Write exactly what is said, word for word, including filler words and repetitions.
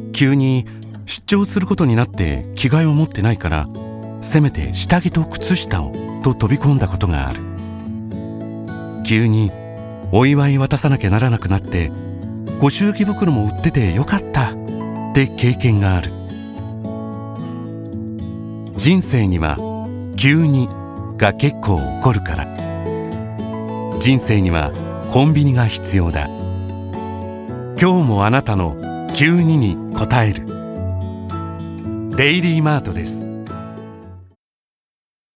急に出張することになって着替えを持ってないから、せめて下着と靴下をと飛び込んだことがある。急にお祝い渡さなきゃならなくなって、ご祝儀袋も売っててよかったって経験がある。人生には急にが結構起こるから。人生にはコンビニが必要だ。今日もあなたの急にに応えるデイリーマートです。